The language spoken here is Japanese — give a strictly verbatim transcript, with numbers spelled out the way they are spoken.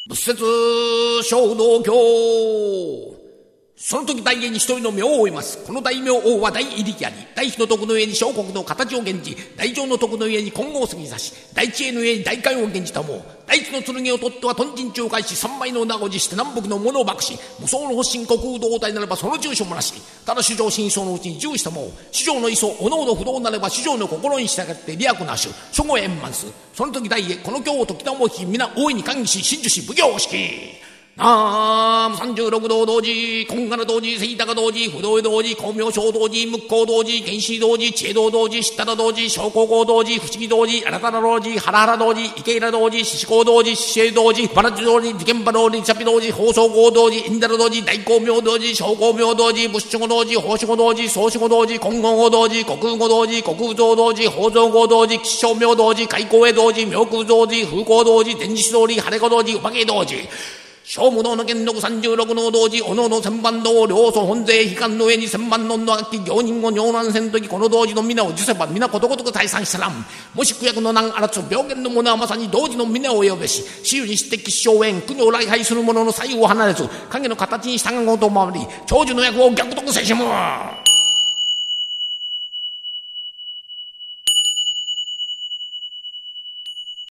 仏説小道教。その時大家に一人の名を追います。この大名王は大入力あり、大悲の徳の上に小国の形を現じ、大乗の徳の上に金剛を過ぎさし、大知恵の上に大官を現じたもう。大地の剣を取っては頓人中返し、三枚の名を辞して南北の者を爆し、無双の発信国空同体ならばその住所もなし。ただ主上真相のうちに従したもう。主上の意相、おのおの不動なれば主上の心に従って利益なし、諸語円満す。その時大家、この経を解きたもうき、皆大いに歓喜し、真珠し、奉行式。ナーム三十六道同時、金剛同時、聖高同時、不動同時、光明正同時、無光同時、原始同時、知恵道同時、知ったら同時、小高校同時、不思議同時、新たな同時、ハラハラ同時、池浦同時、獅子光同時、獅子同時、バラジ同時、事件場同時、チャピ同時、放送号同時、インダラ同時、大光明同時、小光明同時、仏守護同時、法守護同時、総守護同時、金剛号同時、国空語同時、国空像同時、法蔵号同時、吉祥明同時、開光へ同時、妙空同時、風光同時、天地同時、晴れ子同時、お化け同時。小無道の元禄三十六の同時、おのおの千万道、両祖本勢、悲観の上に千万論の悪鬼、行人を尿難せんとき、この同時の皆を受せば、皆ことごとく退散したらん。もし苦役の難あらつ、病原の者はまさに同時の皆を呼べし、私有にして吉祥縁、国を礼拝する者の左右を離れず、影の形に従うことを守り、長寿の役を逆得せしむ。